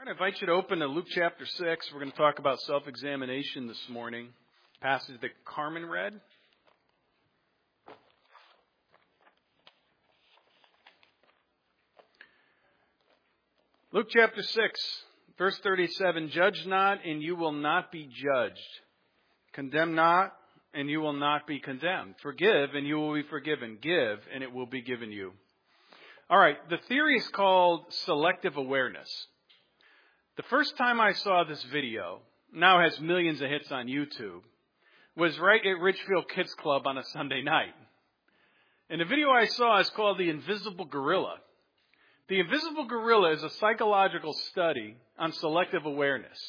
I invite you to open to Luke chapter 6. We're going to talk about self-examination this morning. Passage that Carmen read. Luke chapter 6, verse 37. Judge not, and you will not be judged. Condemn not, and you will not be condemned. Forgive, and you will be forgiven. Give, and it will be given you. All right, the theory is called selective awareness. The first time I saw this video, now has millions of hits on YouTube, was right at Ridgefield Kids Club on a Sunday night. And the video I saw is called The Invisible Gorilla. The Invisible Gorilla is a psychological study on selective awareness.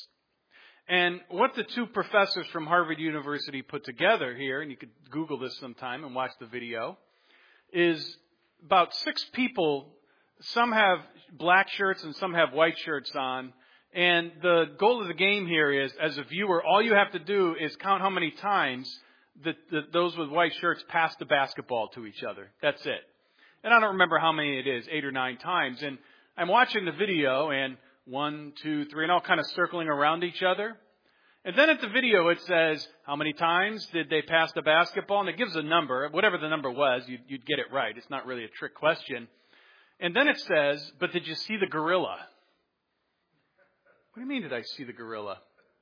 And what the two professors from Harvard University put together here, and you could Google this sometime and watch the video, is about 6 people. Some have black shirts and some have white shirts on. And the goal of the game here is, as a viewer, all you have to do is count how many times those with white shirts pass the basketball to each other. That's it. And I don't remember how many it is, 8 or 9 times. And I'm watching the video, and 1, 2, 3, and all kind of circling around each other. And then at the video it says, how many times did they pass the basketball? And it gives a number. Whatever the number was, you'd get it right. It's not really a trick question. And then it says, but did you see the gorilla? What do you mean, did I see the gorilla?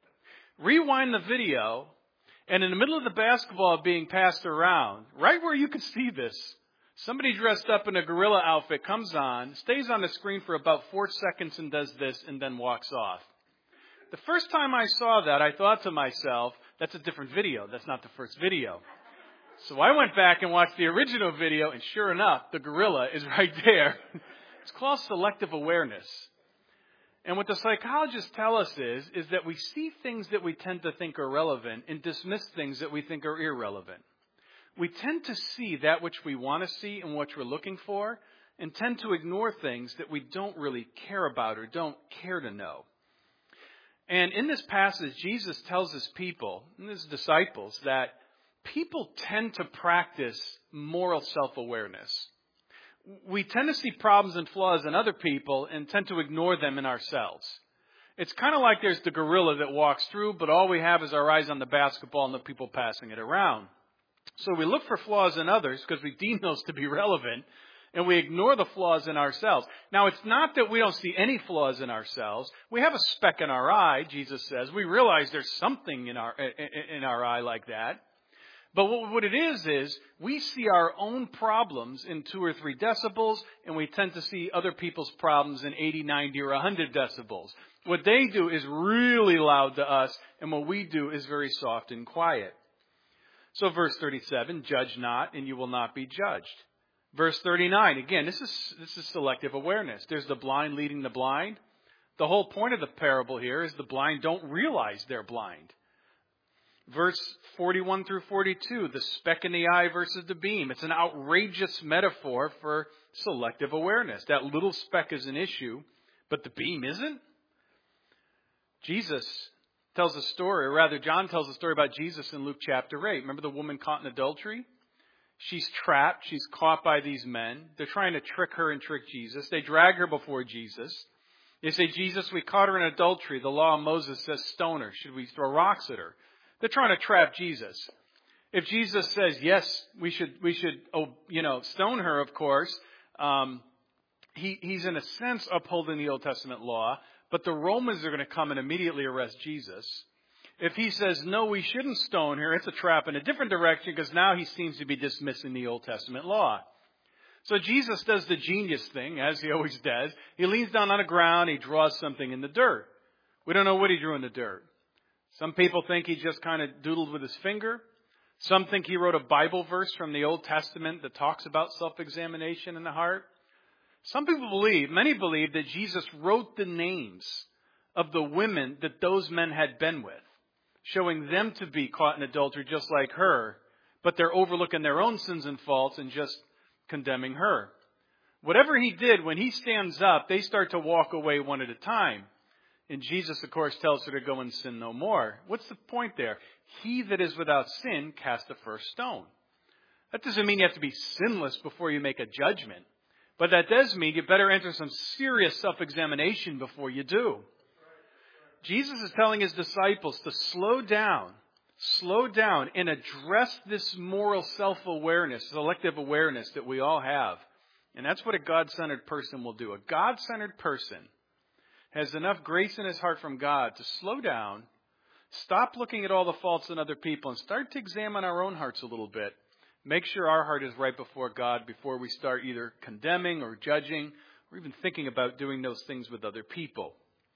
Rewind the video, and in the middle of the basketball being passed around, right where you can see this, somebody dressed up in a gorilla outfit comes on, stays on the screen for about 4 seconds and does this, and then walks off. The first time I saw that, I thought to myself, that's a different video. That's not the first video. So I went back and watched the original video, and sure enough, the gorilla is right there. It's called selective awareness. And what the psychologists tell us is that we see things that we tend to think are relevant and dismiss things that we think are irrelevant. We tend to see that which we want to see and what we're looking for, and tend to ignore things that we don't really care about or don't care to know. And in this passage, Jesus tells his people, and his disciples, that people tend to practice moral self-awareness. We tend to see problems and flaws in other people and tend to ignore them in ourselves. It's kind of like there's the gorilla that walks through, but all we have is our eyes on the basketball and the people passing it around. So we look for flaws in others because we deem those to be relevant, and we ignore the flaws in ourselves. Now, it's not that we don't see any flaws in ourselves. We have a speck in our eye, Jesus says. We realize there's something in our eye like that. But what it is we see our own problems in 2 or 3 decibels, and we tend to see other people's problems in 80, 90, or 100 decibels. What they do is really loud to us, and what we do is very soft and quiet. So verse 37, judge not, and you will not be judged. Verse 39, again, this is selective awareness. There's the blind leading the blind. The whole point of the parable here is the blind don't realize they're blind. Verse 41 through 42, the speck in the eye versus the beam. It's an outrageous metaphor for selective awareness. That little speck is an issue, but the beam isn't. Jesus tells a story, or rather John tells a story about Jesus in Luke chapter 8. Remember the woman caught in adultery? She's trapped. She's caught by these men. They're trying to trick her and trick Jesus. They drag her before Jesus. They say, Jesus, we caught her in adultery. The law of Moses says stone her. Should we throw rocks at her? They're trying to trap Jesus. If Jesus says, yes, we should, stone her, of course, he's in a sense upholding the Old Testament law, but the Romans are going to come and immediately arrest Jesus. If he says, no, we shouldn't stone her, it's a trap in a different direction because now he seems to be dismissing the Old Testament law. So Jesus does the genius thing, as he always does. He leans down on the ground, he draws something in the dirt. We don't know what he drew in the dirt. Some people think he just kind of doodled with his finger. Some think he wrote a Bible verse from the Old Testament that talks about self-examination in the heart. Some people believe, many believe, that Jesus wrote the names of the women that those men had been with, showing them to be caught in adultery just like her, but they're overlooking their own sins and faults and just condemning her. Whatever he did, when he stands up, they start to walk away one at a time. And Jesus, of course, tells her to go and sin no more. What's the point there? He that is without sin cast the first stone. That doesn't mean you have to be sinless before you make a judgment. But that does mean you better enter some serious self-examination before you do. Jesus is telling his disciples to slow down, and address this moral self-awareness, selective awareness that we all have. And that's what a God-centered person will do. A God-centered person has enough grace in his heart from God to slow down, stop looking at all the faults in other people, and start to examine our own hearts a little bit. Make sure our heart is right before God before we start either condemning or judging or even thinking about doing those things with other people.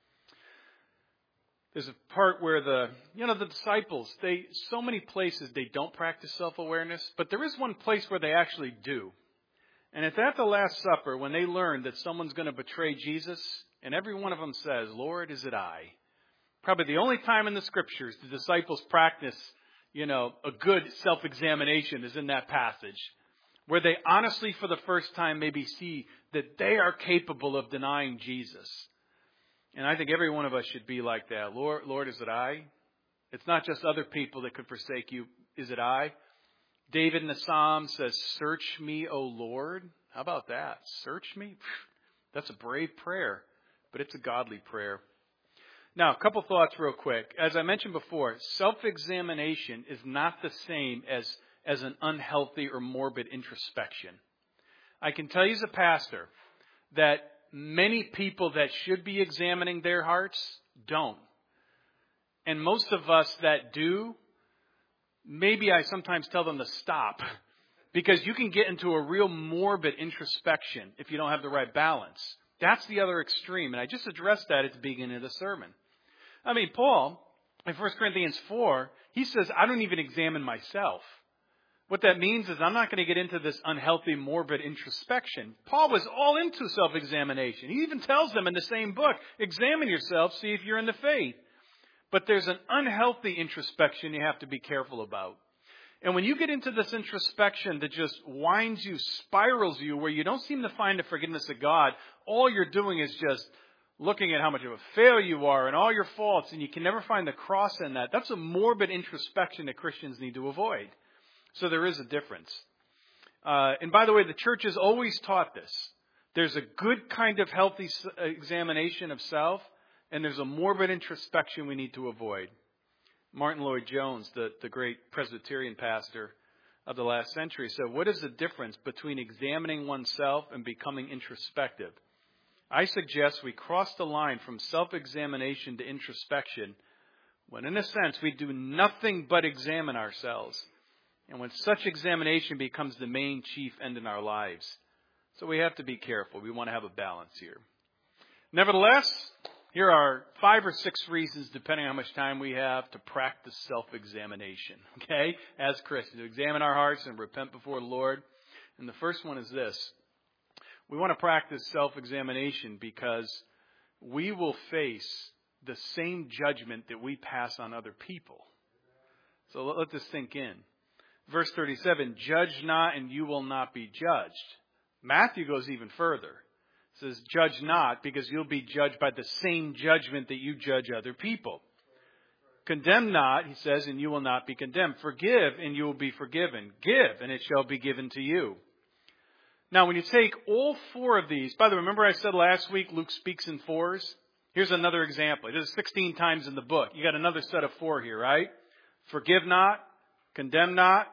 There's a part where the disciples, so many places they don't practice self-awareness, but there is one place where they actually do. And it's at the Last Supper when they learn that someone's going to betray Jesus, and every one of them says, "Lord, is it I?" Probably the only time in the Scriptures the disciples practice, a good self-examination is in that passage, where they honestly for the first time maybe see that they are capable of denying Jesus. And I think every one of us should be like that. Lord, is it I? It's not just other people that could forsake you. Is it I? David in the Psalm says, "Search me, O Lord." How about that? Search me? That's a brave prayer, but it's a godly prayer. Now, a couple thoughts real quick. As I mentioned before, self-examination is not the same as an unhealthy or morbid introspection. I can tell you as a pastor that many people that should be examining their hearts don't. And most of us that do, maybe I sometimes tell them to stop. Because you can get into a real morbid introspection if you don't have the right balance. That's the other extreme. And I just addressed that at the beginning of the sermon. I mean, Paul, in 1 Corinthians 4, he says, I don't even examine myself. What that means is I'm not going to get into this unhealthy, morbid introspection. Paul was all into self-examination. He even tells them in the same book, examine yourself, see if you're in the faith. But there's an unhealthy introspection you have to be careful about. And when you get into this introspection that just winds you, spirals you, where you don't seem to find the forgiveness of God, all you're doing is just looking at how much of a failure you are and all your faults, and you can never find the cross in that. That's a morbid introspection that Christians need to avoid. So there is a difference. And by the way, the church has always taught this. There's a good kind of healthy examination of self, and there's a morbid introspection we need to avoid. Martin Lloyd-Jones, the great Presbyterian pastor of the last century, said, what is the difference between examining oneself and becoming introspective? I suggest we cross the line from self-examination to introspection when, in a sense, we do nothing but examine ourselves, and when such examination becomes the main chief end in our lives. So we have to be careful. We want to have a balance here. Nevertheless, here are 5 or 6 reasons, depending on how much time we have, to practice self-examination, okay, as Christians, to examine our hearts and repent before the Lord. And the first one is this. We want to practice self-examination because we will face the same judgment that we pass on other people. So let this sink in. Verse 37, judge not and you will not be judged. Matthew goes even further. It says, judge not, because you'll be judged by the same judgment that you judge other people. Condemn not, he says, and you will not be condemned. Forgive, and you will be forgiven. Give, and it shall be given to you. Now, when you take all 4 of these, by the way, remember I said last week Luke speaks in 4s? Here's another example. It is 16 times in the book. You got another set of 4 here, right? Forgive not, condemn not,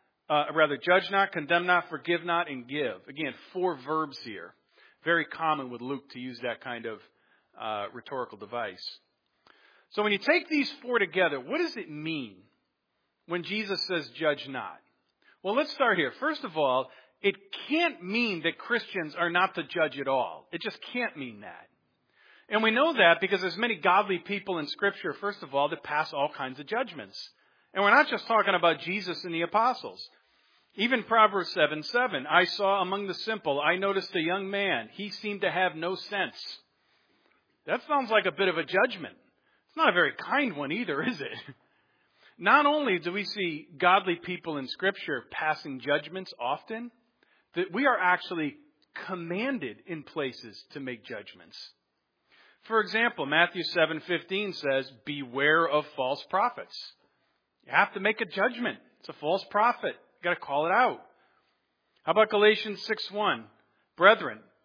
judge not, condemn not, forgive not, and give. Again, 4 verbs here. Very common with Luke to use that kind of rhetorical device. So when you take these 4 together, what does it mean when Jesus says judge not? Well, let's start here. First of all, it can't mean that Christians are not to judge at all. It just can't mean that. And we know that because there's many godly people in Scripture, first of all, that pass all kinds of judgments. And we're not just talking about Jesus and the apostles. Even Proverbs 7:7, I saw among the simple, I noticed a young man. He seemed to have no sense. That sounds like a bit of a judgment. It's not a very kind one either, is it? Not only do we see godly people in Scripture passing judgments often, that we are actually commanded in places to make judgments. For example, Matthew 7:15 says, beware of false prophets. You have to make a judgment. It's a false prophet. You've got to call it out. How about Galatians 6:1? Brethren,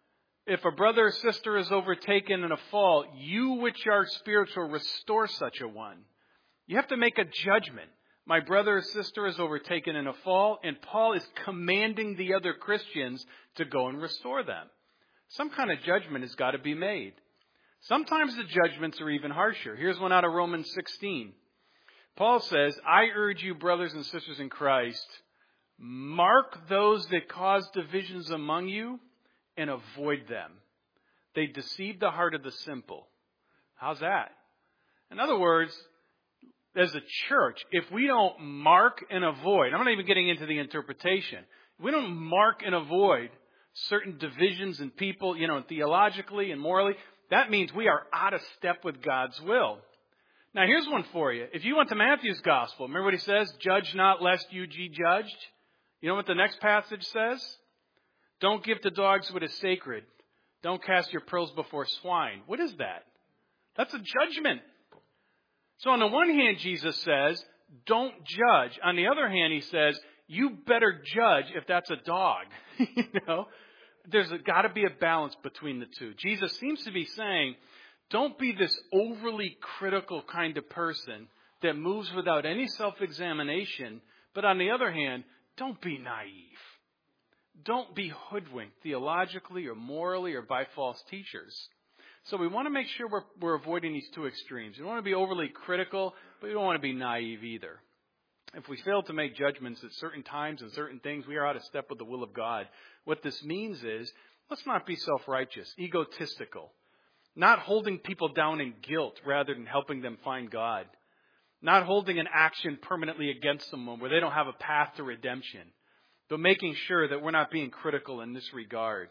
If a brother or sister is overtaken in a fault, you which are spiritual restore such a one. You have to make a judgment. My brother or sister is overtaken in a fault, and Paul is commanding the other Christians to go and restore them. Some kind of judgment has got to be made. Sometimes the judgments are even harsher. Here's one out of Romans 16. Paul says, I urge you, brothers and sisters in Christ, mark those that cause divisions among you and avoid them. They deceive the heart of the simple. How's that? In other words, as a church, if we don't mark and avoid, I'm not even getting into the interpretation. If we don't mark and avoid certain divisions in people, theologically and morally, that means we are out of step with God's will. Now, here's one for you. If you went to Matthew's gospel, remember what he says? Judge not lest you be judged. You know what the next passage says? Don't give to dogs what is sacred. Don't cast your pearls before swine. What is that? That's a judgment. So on the one hand, Jesus says, don't judge. On the other hand, he says, you better judge if that's a dog. There's got to be a balance between the two. Jesus seems to be saying, don't be this overly critical kind of person that moves without any self-examination. But on the other hand, don't be naive. Don't be hoodwinked theologically or morally or by false teachers. So we want to make sure we're avoiding these two extremes. We don't want to be overly critical, but we don't want to be naive either. If we fail to make judgments at certain times and certain things, we are out of step with the will of God. What this means is, let's not be self-righteous, egotistical, not holding people down in guilt rather than helping them find God, not holding an action permanently against someone where they don't have a path to redemption, but making sure that we're not being critical in this regard.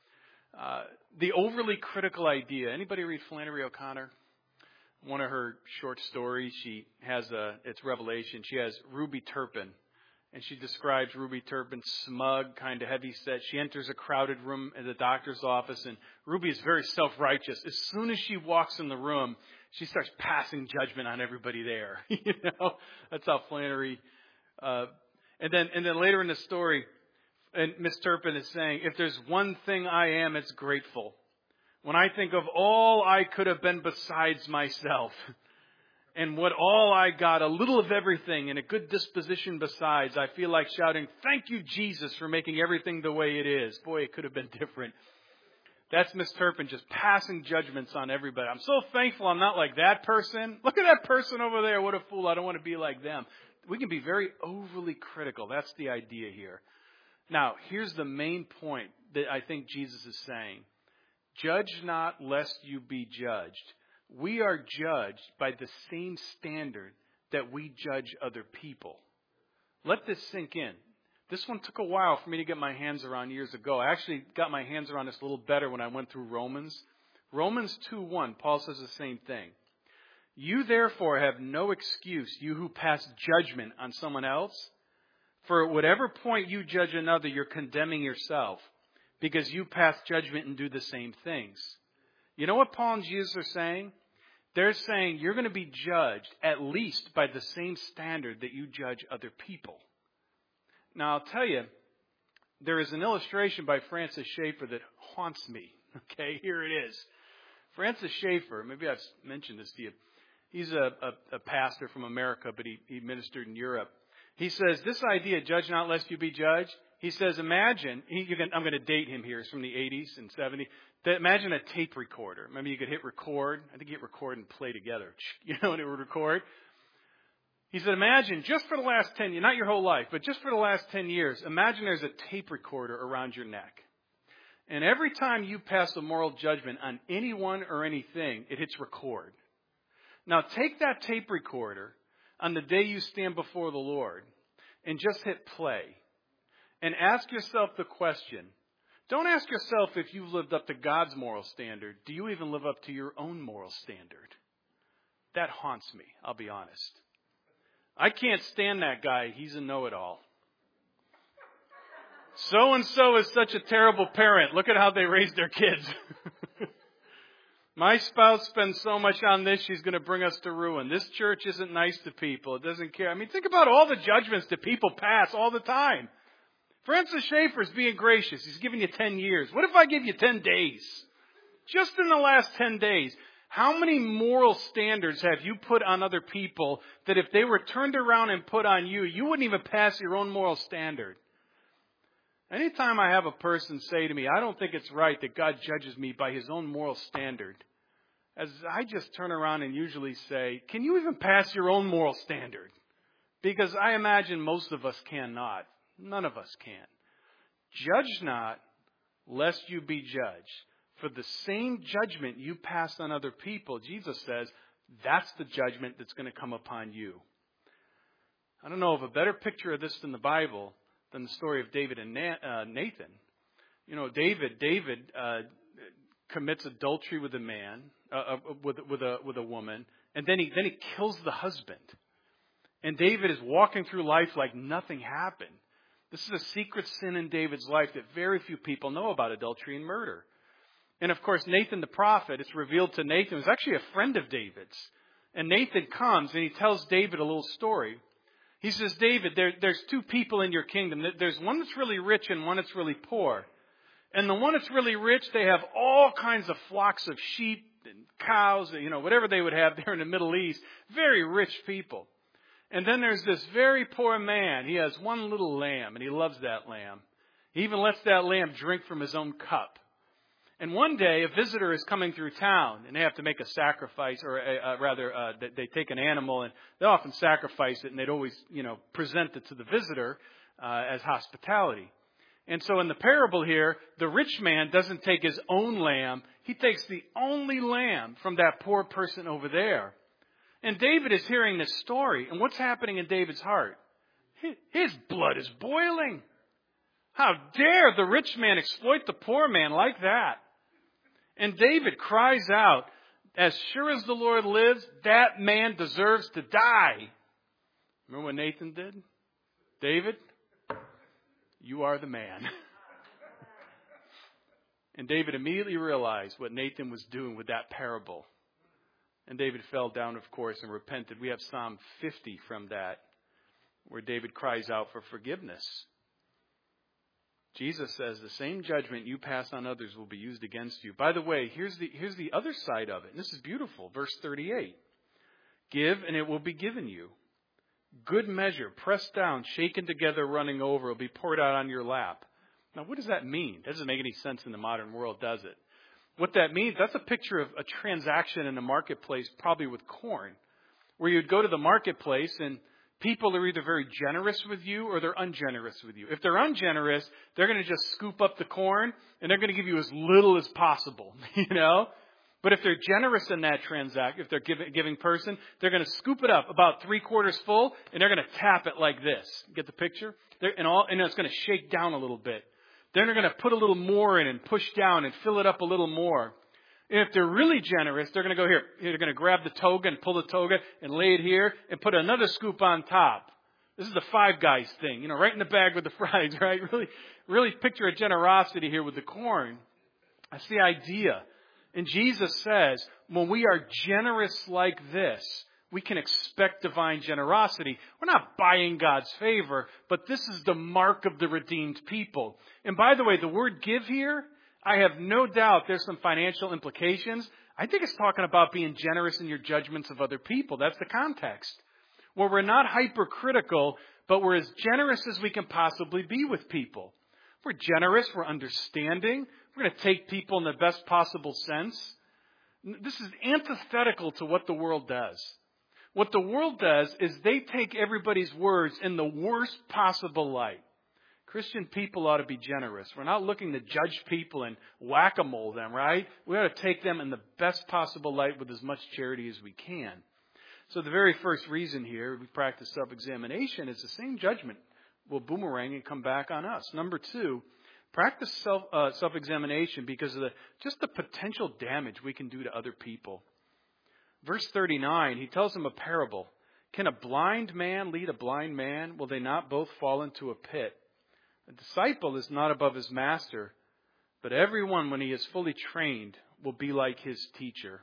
The overly critical idea. Anybody read Flannery O'Connor? One of her short stories, she has it's Revelation. She has Ruby Turpin. And she describes Ruby Turpin smug, kind of heavy set. She enters a crowded room at the doctor's office, and Ruby is very self-righteous. As soon as she walks in the room, she starts passing judgment on everybody there. That's how Flannery. And then later in the story, and Miss Turpin is saying, if there's one thing I am, it's grateful. When I think of all I could have been besides myself, and what all I got, a little of everything, and a good disposition besides, I feel like shouting, thank you, Jesus, for making everything the way it is. Boy, it could have been different. That's Miss Turpin just passing judgments on everybody. I'm so thankful I'm not like that person. Look at that person over there. What a fool. I don't want to be like them. We can be very overly critical. That's the idea here. Now, here's the main point that I think Jesus is saying. Judge not lest you be judged. We are judged by the same standard that we judge other people. Let this sink in. This one took a while for me to get my hands around years ago. I actually got my hands around this a little better when I went through Romans. Romans 2:1, Paul says the same thing. You therefore have no excuse, you who pass judgment on someone else. For at whatever point you judge another, you're condemning yourself, because you pass judgment and do the same things. You know what Paul and Jesus are saying? They're saying you're going to be judged at least by the same standard that you judge other people. Now, I'll tell you, there is an illustration by Francis Schaeffer that haunts me. Okay, here it is. Francis Schaeffer, maybe I've mentioned this to you. He's a pastor from America, but he ministered in Europe. He says, this idea, judge not lest you be judged, he says, imagine, I'm going to date him here, it's from the 80s and 70s. Imagine a tape recorder. Maybe you could hit record. I think you hit record and play together. And it would record. He said, imagine just for the last 10 years, not your whole life, but just for the last 10 years, imagine there's a tape recorder around your neck. And every time you pass a moral judgment on anyone or anything, it hits record. Now take that tape recorder on the day you stand before the Lord and just hit play and ask yourself the question. Don't ask yourself if you've lived up to God's moral standard. Do you even live up to your own moral standard? That haunts me, I'll be honest. I can't stand that guy. He's a know-it-all. So-and-so is such a terrible parent. Look at how they raise their kids. My spouse spends so much on this, she's going to bring us to ruin. This church isn't nice to people. It doesn't care. I mean, think about all the judgments that people pass all the time. Francis Schaeffer's being gracious. He's giving you 10 years. What if I give you 10 days? Just in the last 10 days, how many moral standards have you put on other people that if they were turned around and put on you, you wouldn't even pass your own moral standard? Anytime I have a person say to me, I don't think it's right that God judges me by his own moral standard, as I just turn around and usually say, can you even pass your own moral standard? Because I imagine most of us cannot. None of us can. Judge not, lest you be judged. For the same judgment you pass on other people, Jesus says, that's the judgment that's going to come upon you. I don't know of a better picture of this in the Bible than the story of David and Nathan. You know, David commits adultery with a man, with a woman, and then he kills the husband. And David is walking through life like nothing happened. This is a secret sin in David's life that very few people know about, adultery and murder. And of course, Nathan the prophet, it's revealed to Nathan, was actually a friend of David's. And Nathan comes and he tells David a little story. He says, David, there's two people in your kingdom. There's one that's really rich and one that's really poor. And the one that's really rich, they have all kinds of flocks of sheep and cows, whatever they would have there in the Middle East. Very rich people. And then there's this very poor man. He has one little lamb, and he loves that lamb. He even lets that lamb drink from his own cup. And one day, a visitor is coming through town, and they have to make a sacrifice, or they take an animal, and they often sacrifice it, and they'd always, present it to the visitor as hospitality. And so in the parable here, the rich man doesn't take his own lamb. He takes the only lamb from that poor person over there. And David is hearing this story. And what's happening in David's heart? His blood is boiling. How dare the rich man exploit the poor man like that? And David cries out, as sure as the Lord lives, that man deserves to die. Remember what Nathan did? David, you are the man. And David immediately realized what Nathan was doing with that parable. And David fell down, of course, and repented. We have Psalm 50 from that, where David cries out for forgiveness. Jesus says the same judgment you pass on others will be used against you. By the way, here's the other side of it. And this is beautiful. Verse 38. Give, and it will be given you. Good measure, pressed down, shaken together, running over, will be poured out on your lap. Now, what does that mean? That doesn't make any sense in the modern world, does it? What that means, that's a picture of a transaction in the marketplace, probably with corn, where you'd go to the marketplace and people are either very generous with you or they're ungenerous with you. If they're ungenerous, they're going to just scoop up the corn and they're going to give you as little as possible, But if they're generous in that transaction, if they're giving person, they're going to scoop it up about 3/4 full and they're going to tap it like this. Get the picture? And it's going to shake down a little bit. Then they're going to put a little more in and push down and fill it up a little more. And if they're really generous, they're going to go here. They're going to grab the toga and pull the toga and lay it here and put another scoop on top. This is the Five Guys thing, right in the bag with the fries, right? Really picture a generosity here with the corn. That's the idea. And Jesus says, when we are generous like this, we can expect divine generosity. We're not buying God's favor, but this is the mark of the redeemed people. And by the way, the word give here, I have no doubt there's some financial implications. I think it's talking about being generous in your judgments of other people. That's the context. Where we're not hypercritical, but we're as generous as we can possibly be with people. We're generous, we're understanding. We're going to take people in the best possible sense. This is antithetical to what the world does. What the world does is they take everybody's words in the worst possible light. Christian people ought to be generous. We're not looking to judge people and whack-a-mole them, right? We ought to take them in the best possible light with as much charity as we can. So the very first reason here we practice self-examination is the same judgment will boomerang and come back on us. Number 2, practice self-examination because of the potential damage we can do to other people. Verse 39, he tells them a parable. Can a blind man lead a blind man? Will they not both fall into a pit? A disciple is not above his master, but everyone, when he is fully trained, will be like his teacher.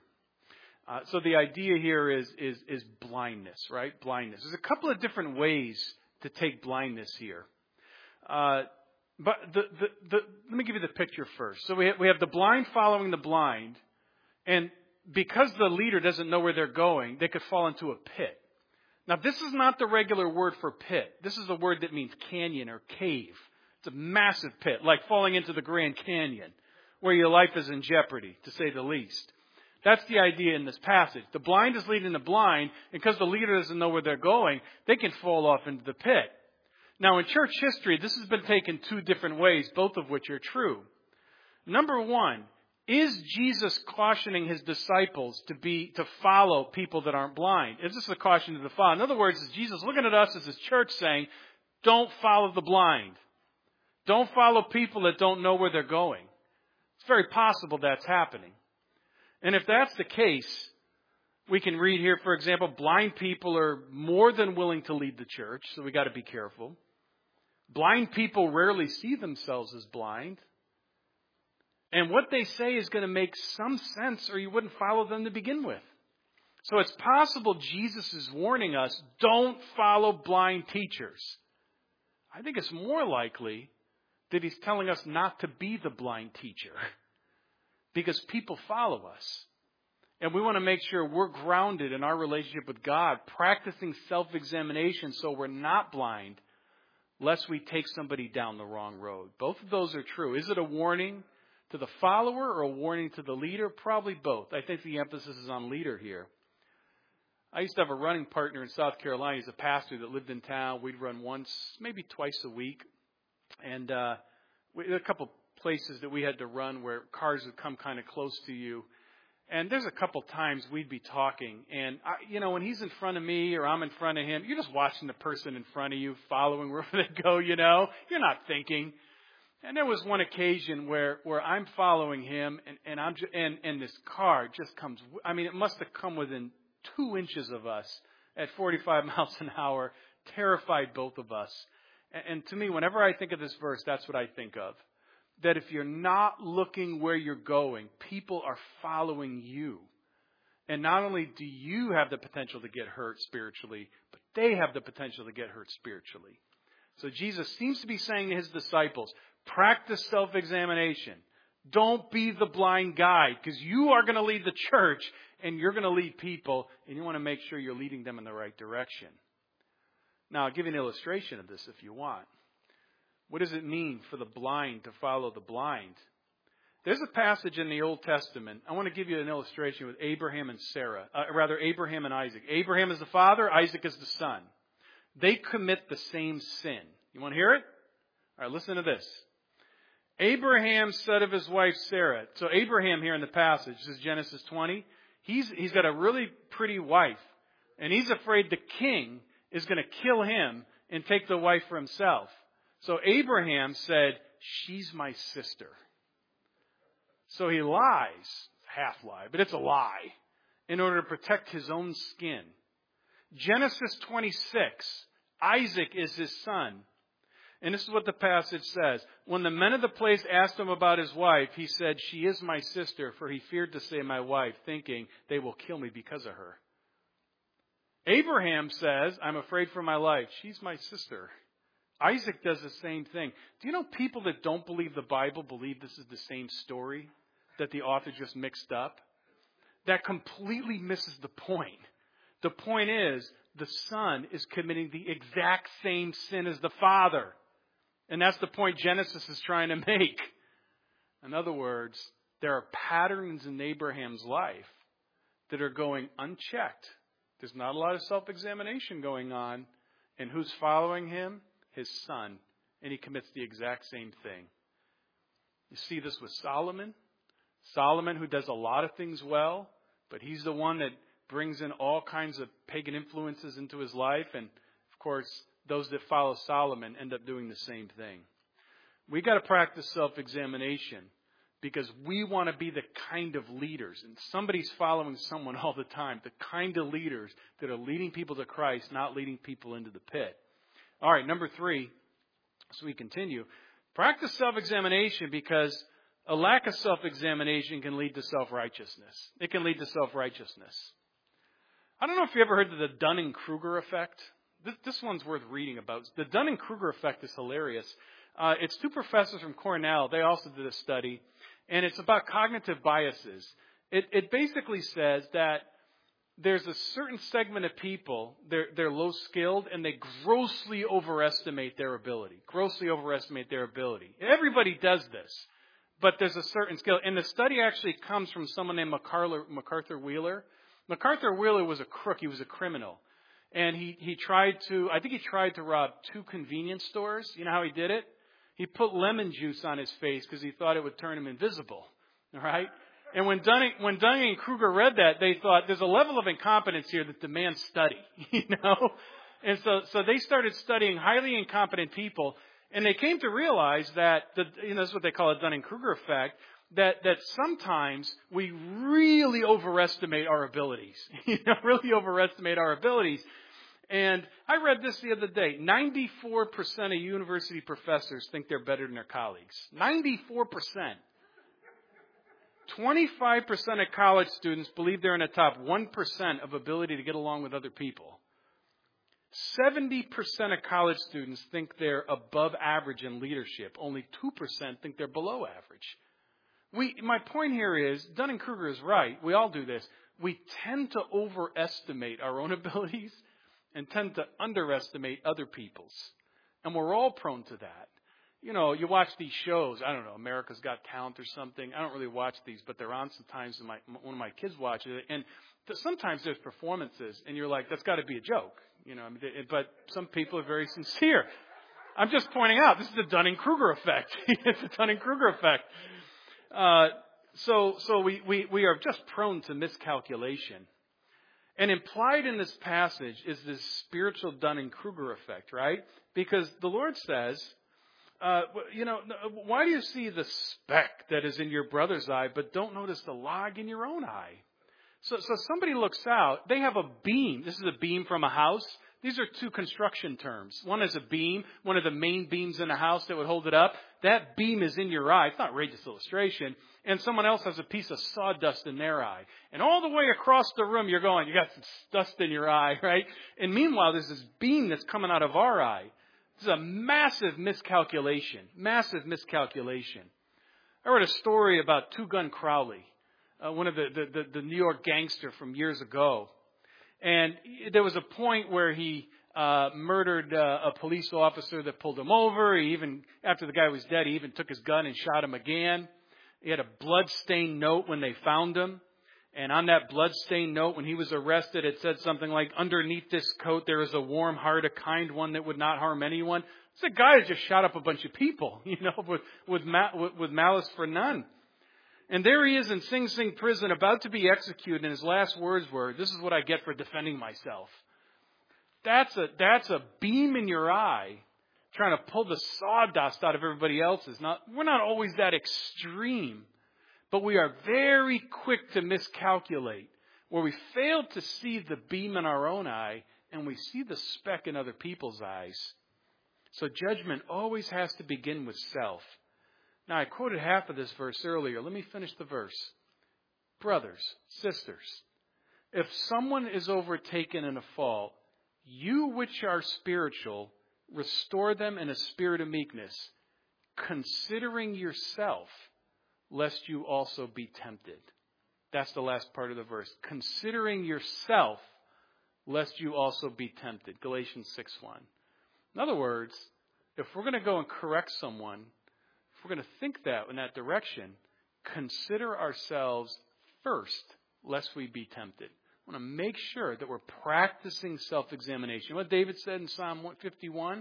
So the idea here is blindness, right? Blindness. There's a couple of different ways to take blindness here. But let me give you the picture first. So we have the blind following the blind, and because the leader doesn't know where they're going, they could fall into a pit. Now, this is not the regular word for pit. This is a word that means canyon or cave. It's a massive pit, like falling into the Grand Canyon, where your life is in jeopardy, to say the least. That's the idea in this passage. The blind is leading the blind, and because the leader doesn't know where they're going, they can fall off into the pit. Now, in church history, this has been taken two different ways, both of which are true. Number one, is Jesus cautioning his disciples to follow people that aren't blind? Is this a caution to the follow? In other words, is Jesus looking at us as his church saying, don't follow the blind. Don't follow people that don't know where they're going. It's very possible that's happening. And if that's the case, we can read here, for example, blind people are more than willing to lead the church, so we got to be careful. Blind people rarely see themselves as blind. And what they say is going to make some sense, or you wouldn't follow them to begin with. So it's possible Jesus is warning us, don't follow blind teachers. I think it's more likely that he's telling us not to be the blind teacher, because people follow us. And we want to make sure we're grounded in our relationship with God, practicing self-examination so we're not blind, lest we take somebody down the wrong road. Both of those are true. Is it a warning to the follower or a warning to the leader? Probably both. I think the emphasis is on leader here. I used to have a running partner in South Carolina. He's a pastor that lived in town. We'd run once, maybe twice a week. And we had a couple places that we had to run where cars would come kind of close to you. And there's a couple times we'd be talking. And, when he's in front of me or I'm in front of him, you're just watching the person in front of you, following wherever they go, You're not thinking. And there was one occasion where I'm following him and this car just comes, it must have come within 2 inches of us at 45 miles an hour, terrified both of us. And to me, whenever I think of this verse, that's what I think of. That if you're not looking where you're going, people are following you. And not only do you have the potential to get hurt spiritually, but they have the potential to get hurt spiritually. So Jesus seems to be saying to his disciples, practice self-examination. Don't be the blind guide, because you are going to lead the church and you're going to lead people, and you want to make sure you're leading them in the right direction. Now, I'll give you an illustration of this if you want. What does it mean for the blind to follow the blind? There's a passage in the Old Testament. I want to give you an illustration with Abraham and Abraham and Isaac. Abraham is the father, Isaac is the son. They commit the same sin. You want to hear it? All right, listen to this. Abraham said of his wife Sarah. So Abraham here in the passage, this is Genesis 20. He's got a really pretty wife. And he's afraid the king is going to kill him and take the wife for himself. So Abraham said, she's my sister. So he lies, half lie, but it's a lie, in order to protect his own skin. Genesis 26, Isaac is his son. And this is what the passage says. When the men of the place asked him about his wife, he said, she is my sister, for he feared to say my wife, thinking they will kill me because of her. Abraham says, I'm afraid for my life. She's my sister. Isaac does the same thing. Do you know people that don't believe the Bible believe this is the same story that the author just mixed up? That completely misses the point. The point is, the son is committing the exact same sin as the father. And that's the point Genesis is trying to make. In other words, there are patterns in Abraham's life that are going unchecked. There's not a lot of self-examination going on. And who's following him? His son. And he commits the exact same thing. You see this with Solomon. Solomon, who does a lot of things well, but he's the one that brings in all kinds of pagan influences into his life. And, of course, those that follow Solomon end up doing the same thing. We got to practice self-examination because we want to be the kind of leaders. And somebody's following someone all the time. The kind of leaders that are leading people to Christ, not leading people into the pit. All right, number 3, as we continue. Practice self-examination because a lack of self-examination can lead to self-righteousness. It can lead to self-righteousness. I don't know if you ever heard of the Dunning-Kruger effect. This one's worth reading about. The Dunning-Kruger effect is hilarious. It's two professors from Cornell. They also did a study, and it's about cognitive biases. It basically says that there's a certain segment of people, they're low skilled, and they grossly overestimate their ability. Grossly overestimate their ability. Everybody does this, but there's a certain skill. And the study actually comes from someone named MacArthur Wheeler. MacArthur Wheeler was a crook. He was a criminal. And he tried to rob 2 convenience stores. You know how he did it? He put lemon juice on his face because he thought it would turn him invisible. All right? And when Dunning and Kruger read that, they thought there's a level of incompetence here that demands study, you know? And so they started studying highly incompetent people, and they came to realize that, that's what they call a Dunning-Kruger effect, that sometimes we really overestimate our abilities, really overestimate our abilities. And I read this the other day. 94% of university professors think they're better than their colleagues. 94%. 25% of college students believe they're in the top 1% of ability to get along with other people. 70% of college students think they're above average in leadership. Only 2% think they're below average. My point here is, Dunning-Kruger is right. We all do this. We tend to overestimate our own abilities and tend to underestimate other people's. And we're all prone to that. You watch these shows, I don't know, America's Got Talent or something. I don't really watch these, but they're on sometimes, and one of my kids watches it. And sometimes there's performances, and you're like, that's got to be a joke. But some people are very sincere. I'm just pointing out, this is the Dunning-Kruger effect. It's the Dunning-Kruger effect. So we are just prone to miscalculation. And implied in this passage is this spiritual Dunning-Kruger effect, right? Because the Lord says, why do you see the speck that is in your brother's eye, but don't notice the log in your own eye? So somebody looks out. They have a beam. This is a beam from a house. These are 2 construction terms. One is a beam, one of the main beams in a house that would hold it up. That beam is in your eye. It's not outrageous illustration. And someone else has a piece of sawdust in their eye. And all the way across the room, you got some dust in your eye, right? And meanwhile, there's this beam that's coming out of our eye. This is a massive miscalculation. Massive miscalculation. I read a story about Two Gun Crowley, one of the New York gangster from years ago. And there was a point where he murdered a police officer that pulled him over. He even, after the guy was dead, he even took his gun and shot him again. He had a blood-stained note when they found him. And on that blood-stained note, when he was arrested, it said something like, underneath this coat, there is a warm heart, a kind one that would not harm anyone. It's a guy who just shot up a bunch of people, with malice for none. And there he is in Sing Sing prison, about to be executed, and his last words were, this is what I get for defending myself. That's a beam in your eye, trying to pull the sawdust out of everybody else's. Now, we're not always that extreme. But we are very quick to miscalculate, where we fail to see the beam in our own eye and we see the speck in other people's eyes. So judgment always has to begin with self. Now, I quoted half of this verse earlier. Let me finish the verse. Brothers, sisters, if someone is overtaken in a fault, you which are spiritual, restore them in a spirit of meekness, considering yourself, lest you also be tempted. That's the last part of the verse. Considering yourself, lest you also be tempted. Galatians 6:1. In other words, if we're going to go and correct someone, if we're going to think that in that direction, consider ourselves first, lest we be tempted. I want to make sure that we're practicing self-examination. What David said in Psalm 151,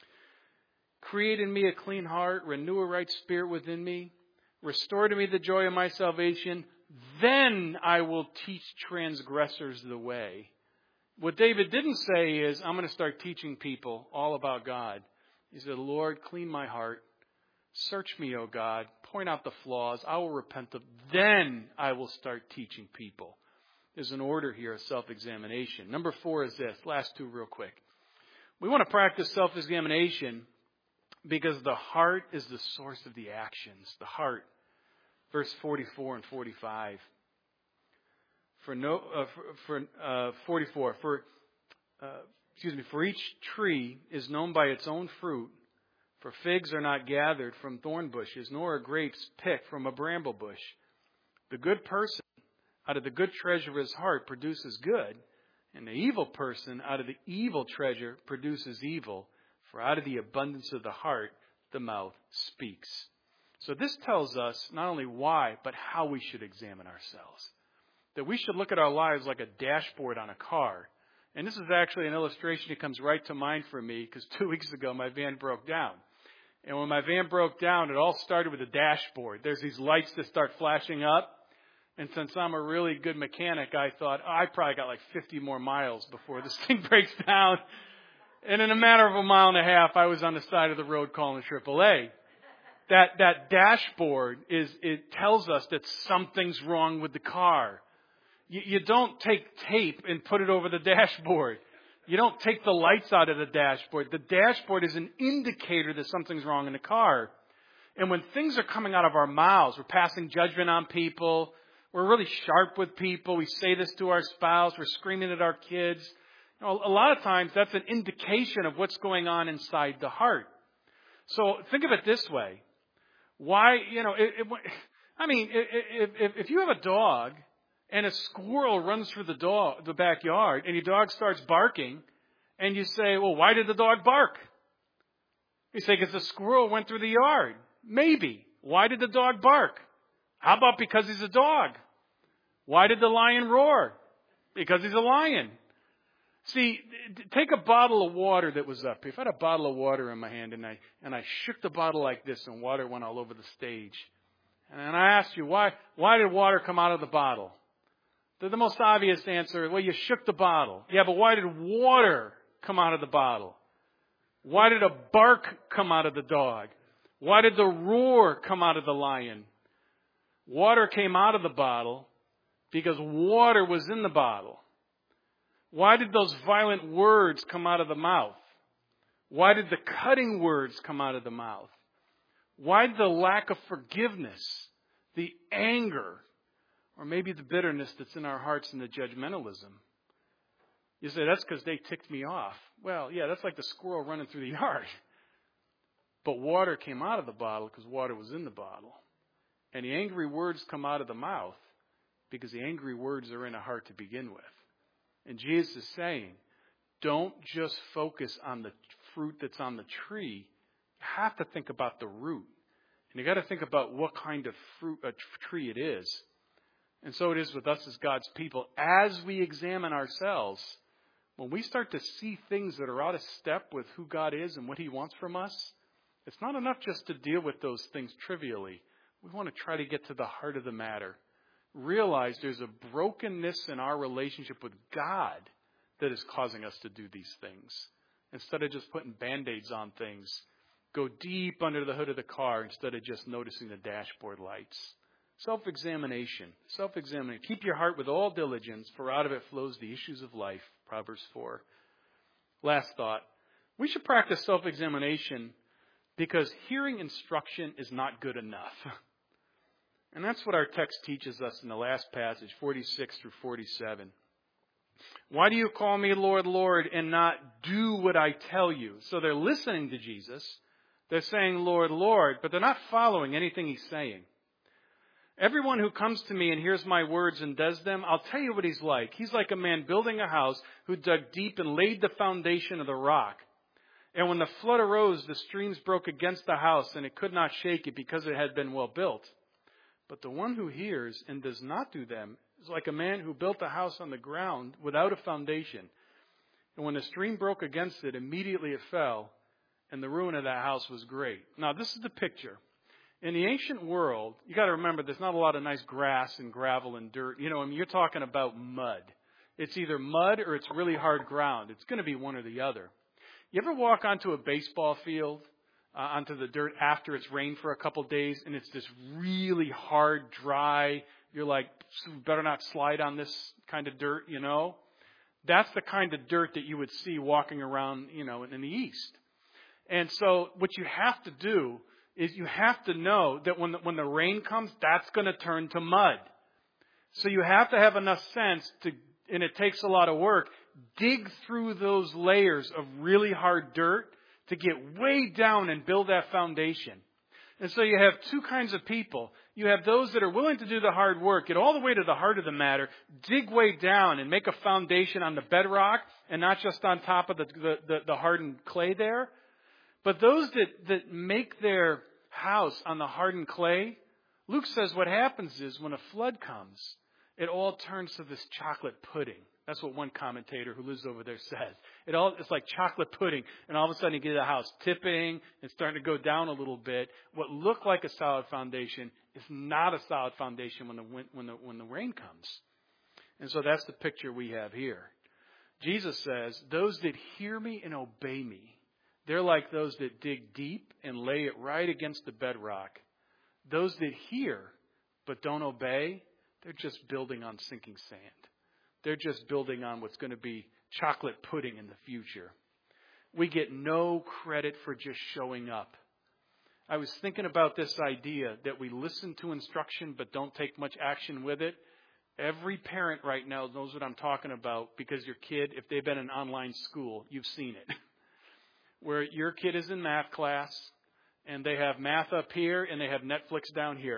create in me a clean heart, renew a right spirit within me. Restore to me the joy of my salvation. Then I will teach transgressors the way. What David didn't say is, I'm going to start teaching people all about God. He said, Lord, clean my heart. Search me, O God. Point out the flaws. I will repent of. Then I will start teaching people. There's an order here of self-examination. Number 4 is this. Last 2 real quick. We want to practice self-examination because the heart is the source of the actions. The heart. Verse 44 and 45. For each tree is known by its own fruit. For figs are not gathered from thorn bushes, nor are grapes picked from a bramble bush. The good person out of the good treasure of his heart produces good, and the evil person out of the evil treasure produces evil. For out of the abundance of the heart, the mouth speaks. So this tells us not only why, but how we should examine ourselves. That we should look at our lives like a dashboard on a car. And this is actually an illustration that comes right to mind for me, because 2 weeks ago my van broke down. And when my van broke down, it all started with a dashboard. There's these lights that start flashing up. And since I'm a really good mechanic, I thought, I probably got like 50 more miles before this thing breaks down. And in a matter of a mile and a half, I was on the side of the road calling AAA. That dashboard it tells us that something's wrong with the car. You don't take tape and put it over the dashboard. You don't take the lights out of the dashboard. The dashboard is an indicator that something's wrong in the car. And when things are coming out of our mouths, we're passing judgment on people. We're really sharp with people. We say this to our spouse. We're screaming at our kids. You know, a lot of times that's an indication of what's going on inside the heart. So think of it this way. Why, if you have a dog and a squirrel runs through the backyard and your dog starts barking and you say, well, why did the dog bark? You say, because the squirrel went through the yard. Maybe. Why did the dog bark? How about because he's a dog? Why did the lion roar? Because he's a lion. See, take a bottle of water that was up here. If I had a bottle of water in my hand and I shook the bottle like this and water went all over the stage. And I asked you, why did water come out of the bottle? The most obvious answer, well, you shook the bottle. Yeah, but why did water come out of the bottle? Why did a bark come out of the dog? Why did the roar come out of the lion? Water came out of the bottle because water was in the bottle. Why did those violent words come out of the mouth? Why did the cutting words come out of the mouth? Why did the lack of forgiveness, the anger, or maybe the bitterness that's in our hearts and the judgmentalism? You say, that's because they ticked me off. Well, yeah, that's like the squirrel running through the yard. But water came out of the bottle because water was in the bottle. And the angry words come out of the mouth because the angry words are in a heart to begin with. And Jesus is saying, don't just focus on the fruit that's on the tree. You have to think about the root. And you got to think about what kind of fruit a tree it is. And so it is with us as God's people. As we examine ourselves, when we start to see things that are out of step with who God is and what He wants from us, it's not enough just to deal with those things trivially. We want to try to get to the heart of the matter. Realize there's a brokenness in our relationship with God that is causing us to do these things. Instead of just putting Band-Aids on things, go deep under the hood of the car instead of just noticing the dashboard lights. Self-examination. Keep your heart with all diligence, for out of it flows the issues of life. Proverbs 4. Last thought. We should practice self-examination because hearing instruction is not good enough. And that's what our text teaches us in the last passage, 46 through 47. Why do you call me Lord, Lord, and not do what I tell you? So they're listening to Jesus. They're saying, Lord, Lord, but they're not following anything He's saying. Everyone who comes to me and hears my words and does them, I'll tell you what he's like. He's like a man building a house who dug deep and laid the foundation of the rock. And when the flood arose, the streams broke against the house, and it could not shake it because it had been well built. But the one who hears and does not do them is like a man who built a house on the ground without a foundation. And when the stream broke against it, immediately it fell, and the ruin of that house was great. Now, this is the picture. In the ancient world, you got to remember there's not a lot of nice grass and gravel and dirt. You're talking about mud. It's either mud or it's really hard ground. It's going to be one or the other. You ever walk onto a baseball field, onto the dirt after it's rained for a couple days, and it's this really hard, dry, you're like, better not slide on this kind of dirt, That's the kind of dirt that you would see walking around, in the East. And so what you have to do is you have to know that when the rain comes, that's going to turn to mud. So you have to have enough sense and it takes a lot of work, dig through those layers of really hard dirt to get way down and build that foundation. And so you have two kinds of people. You have those that are willing to do the hard work, get all the way to the heart of the matter, dig way down and make a foundation on the bedrock and not just on top of the hardened clay there. But those that make their house on the hardened clay, Luke says what happens is when a flood comes, it all turns to this chocolate pudding. That's what one commentator who lives over there says. It's like chocolate pudding, and all of a sudden you get the house tipping and starting to go down a little bit. What looked like a solid foundation is not a solid foundation when the rain comes. And so that's the picture we have here. Jesus says, those that hear me and obey me, they're like those that dig deep and lay it right against the bedrock. Those that hear but don't obey, they're just building on sinking sand. They're just building on what's going to be chocolate pudding in the future. We get no credit for just showing up. I was thinking about this idea that we listen to instruction but don't take much action with it. Every parent right now knows what I'm talking about because your kid, if they've been in online school, you've seen it. Where your kid is in math class and they have math up here and they have Netflix down here,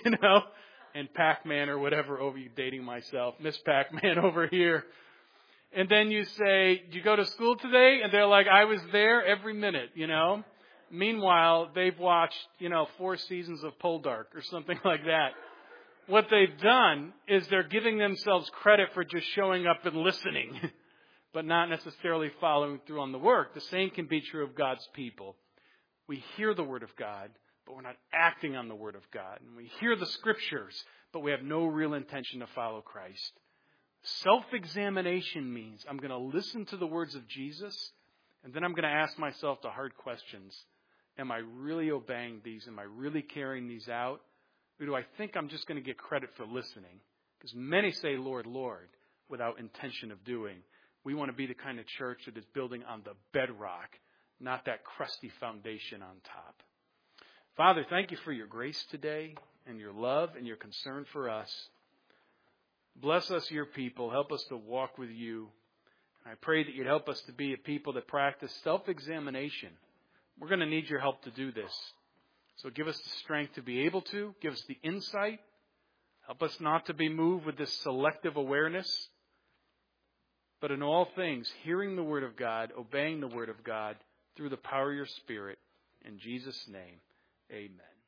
and Pac-Man or whatever, dating myself, Miss Pac-Man over here. And then you say, "Did you go to school today?" And they're like, "I was there every minute, Meanwhile, they've watched, 4 seasons of Poldark or something like that. What they've done is they're giving themselves credit for just showing up and listening, but not necessarily following through on the work. The same can be true of God's people. We hear the Word of God, but we're not acting on the Word of God. And we hear the Scriptures, but we have no real intention to follow Christ. Self-examination means I'm going to listen to the words of Jesus, and then I'm going to ask myself the hard questions. Am I really obeying these? Am I really carrying these out? Or do I think I'm just going to get credit for listening? Because many say, "Lord, Lord," without intention of doing. We want to be the kind of church that is building on the bedrock, not that crusty foundation on top. Father, thank you for your grace today and your love and your concern for us. Bless us, your people. Help us to walk with you. And I pray that you'd help us to be a people that practice self-examination. We're going to need your help to do this. So give us the strength to be able to. Give us the insight. Help us not to be moved with this selective awareness. But in all things, hearing the Word of God, obeying the Word of God through the power of your Spirit. In Jesus' name, amen.